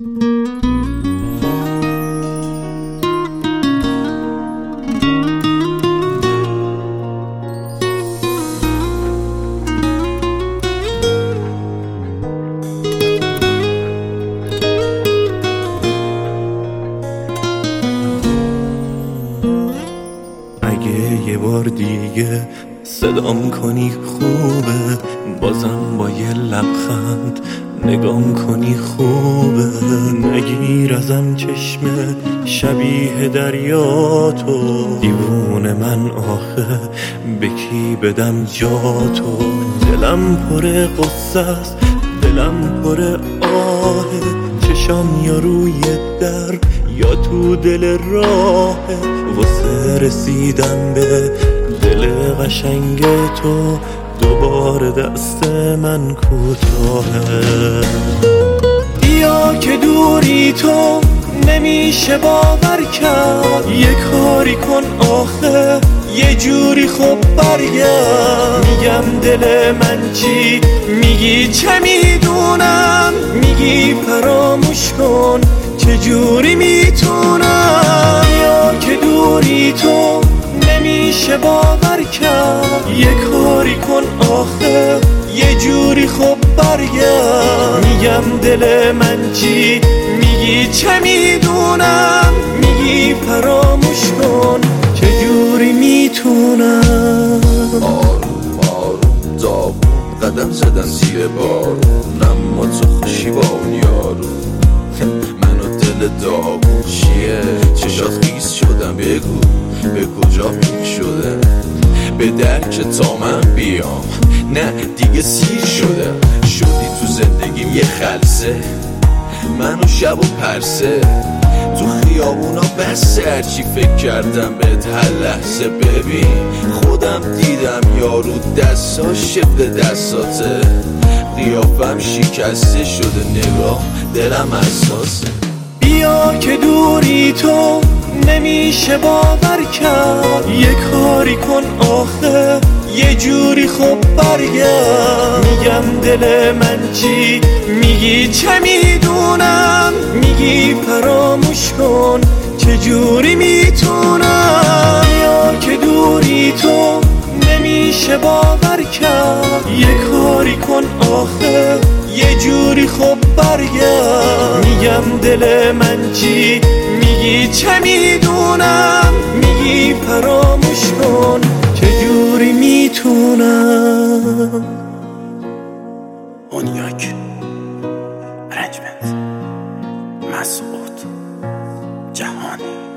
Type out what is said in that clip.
اگه یه بار دیگه صدام کنی خوبه، بازم با یه لبخند نگام کنی خوبه. نگیر ازم چشم شبیه دریاتو، دیوونه من آخه به کی بدم جاتو. دلم پر قصه است، دلم پر آهه، چشام یا روی در یا تو دل راهه. واسه رسیدم به دل قشنگ تو دوباره دست من کوتاهه. بیا که دوری تو نمیشه باور کرد، یه کاری کن آخه یه جوری خب برگرد. میگم دل من چی میگی چه میدونم، میگی فراموش کن چه جوری میتونم. یا که دوری تو نمیشه باور کرد، یه کاری کن آخه یه جوری خب برگرد. میگم دل من چی میگی چه میدونم، میگی فراموش کن چه جوری میتونم. آروم آروم داغون قدم زدن زیر بارون، اما تو خوشی با اون یارو. منو دل داغون چیه چشات خیس شدم، بگو به کجا پیر شده، به درک تا من بیام. نه دیگه سیر شدم، شدی تو زندگیم یه خلسه، منو شب و پرسه. تو خیابونا بس هرچی فکر کردم بهت هر لحظه. ببین خودم دیدم یارو دستاش شفت دستاته، قیافم شکسته شده، نگاه دلم حساسه. بیا که دوری تو نمیشه باور کرد، یه کاری کن آخه یه جوری خب برگرد. میگم دل من چی میگی چه میدونم، میگی فراموش کن چه جوری میتونم. یا که دوری تو نمیشه باور کرد، یه کاری کن آخه یه جوری خب برگرد. میگم دل من چی میگی چه میدونم، میگی فراموش کن چه جوری میتونم. اونیاک رنجمنت مسعود جهانی.